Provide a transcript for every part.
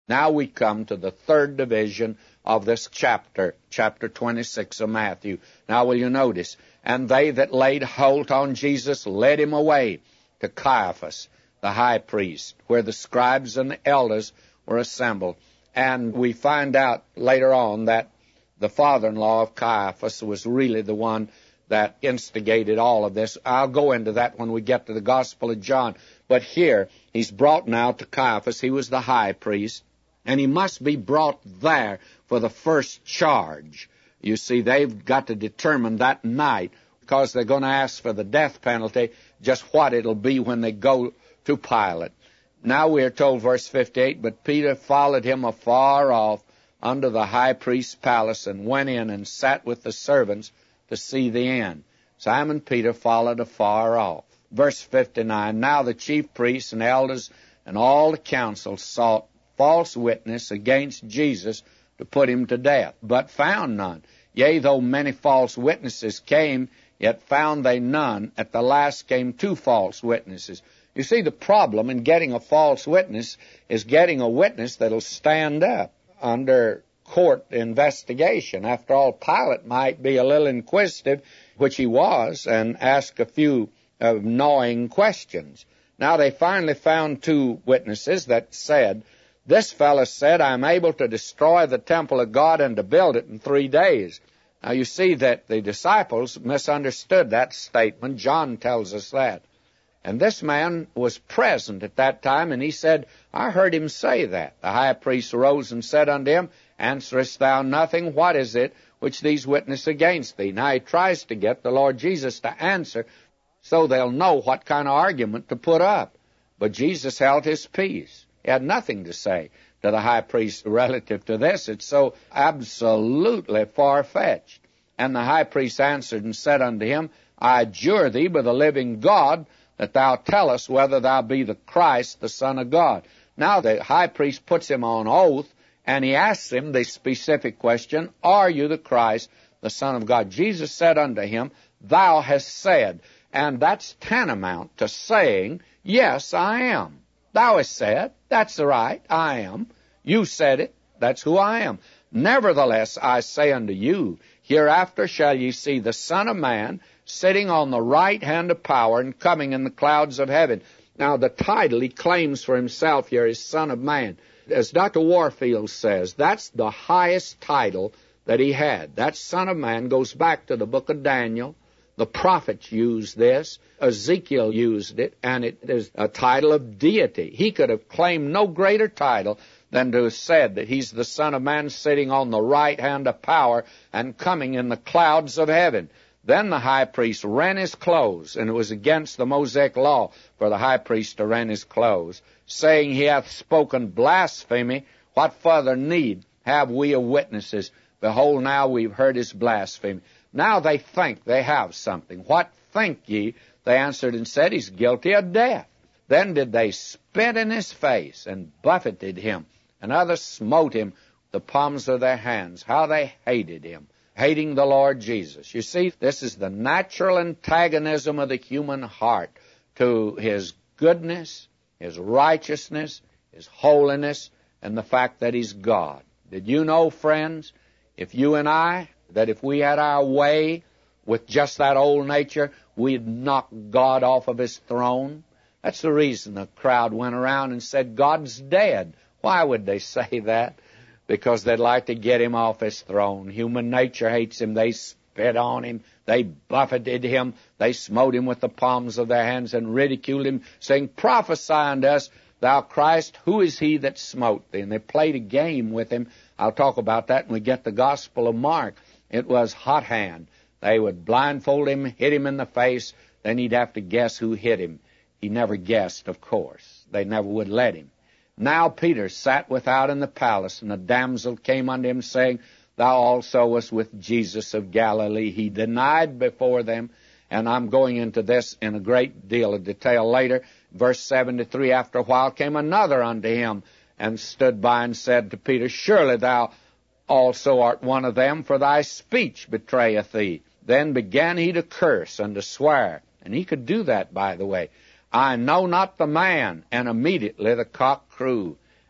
Now we come to the third division of this chapter, chapter 26 of Matthew. Now will you notice, and they that laid hold on Jesus led him away to Caiaphas, the high priest, where the scribes and the elders were assembled. And we find out later on that the father-in-law of Caiaphas was really the one that instigated all of this. I'll go into that when we get to the Gospel of John. But here, he's brought now to Caiaphas. He was the high priest, and he must be brought there for the first charge. You see, they've got to determine that night, because they're going to ask for the death penalty, just what it'll be when they go to Pilate. Now we are told, verse 58, but Peter followed him afar off under the high priest's palace and went in and sat with the servants to see the end. Simon Peter followed afar off. Verse 59, now the chief priests and elders and all the council sought false witness against Jesus to put him to death, but found none. Yea, though many false witnesses came, yet found they none. At the last came 2 false witnesses. You see, the problem in getting a false witness is getting a witness that'll stand up under court investigation. After all, Pilate might be a little inquisitive, which he was, and ask a few gnawing questions. Now they finally found 2 witnesses that said, this fellow said, I'm able to destroy the temple of God and to build it in 3 days. Now you see that the disciples misunderstood that statement. John tells us that. And this man was present at that time, and he said, I heard him say that. The high priest arose and said unto him, answerest thou nothing? What is it which these witness against thee? Now he tries to get the Lord Jesus to answer so they'll know what kind of argument to put up. But Jesus held his peace. He had nothing to say to the high priest relative to this. It's so absolutely far-fetched. And the high priest answered and said unto him, I adjure thee by the living God, that thou tell us whether thou be the Christ, the Son of God. Now the high priest puts him on oath, and he asks him the specific question, are you the Christ, the Son of God? Jesus said unto him, thou hast said. And that's tantamount to saying, yes, I am. Thou hast said, that's right, I am. You said it, that's who I am. Nevertheless, I say unto you, hereafter shall ye see the Son of Man sitting on the right hand of power and coming in the clouds of heaven. Now, the title he claims for himself here is Son of Man. As Dr. Warfield says, that's the highest title that he had. That Son of Man goes back to the book of Daniel. The prophets used this. Ezekiel used it, and it is a title of deity. He could have claimed no greater title than to have said that he's the Son of Man sitting on the right hand of power and coming in the clouds of heaven. Then the high priest rent his clothes, and it was against the Mosaic law for the high priest to rent his clothes, saying, he hath spoken blasphemy. What further need have we of witnesses? Behold, now we've heard his blasphemy. Now they think they have something. What think ye? They answered and said, he's guilty of death. Then did they spit in his face and buffeted him, and others smote him with the palms of their hands. How they hated him, hating the Lord Jesus. You see, this is the natural antagonism of the human heart to his goodness, his righteousness, his holiness, and the fact that he's God. Did you know, friends, if you and I, that if we had our way with just that old nature, we'd knock God off of his throne? That's the reason the crowd went around and said, God's dead. Why would they say that? Because they'd like to get him off his throne. Human nature hates him. They spit on him. They buffeted him. They smote him with the palms of their hands and ridiculed him, saying, prophesy unto us, thou Christ, who is he that smote thee? And they played a game with him. I'll talk about that when we get the Gospel of Mark. It was hot hand. They would blindfold him, hit him in the face, then he'd have to guess who hit him. He never guessed, of course. They never would let him. Now Peter sat without in the palace, and a damsel came unto him, saying, thou also wast with Jesus of Galilee. He denied before them, and I'm going into this in a great deal of detail later. Verse 73, after a while came another unto him, and stood by and said to Peter, surely thou also art one of them, for thy speech betrayeth thee. Then began he to curse and to swear, and he could do that, by the way. I know not the man. And immediately the cock crew.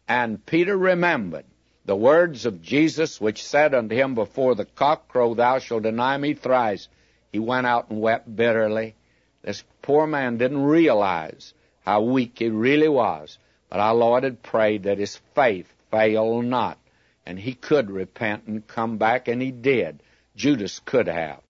And Peter remembered the words of Jesus, which said unto him, Before the cock crow, thou shalt deny me thrice. He went out and wept bitterly. This poor man didn't realize how weak he really was. But our Lord had prayed that his faith fail not. And he could repent and come back, and he did. Judas could have.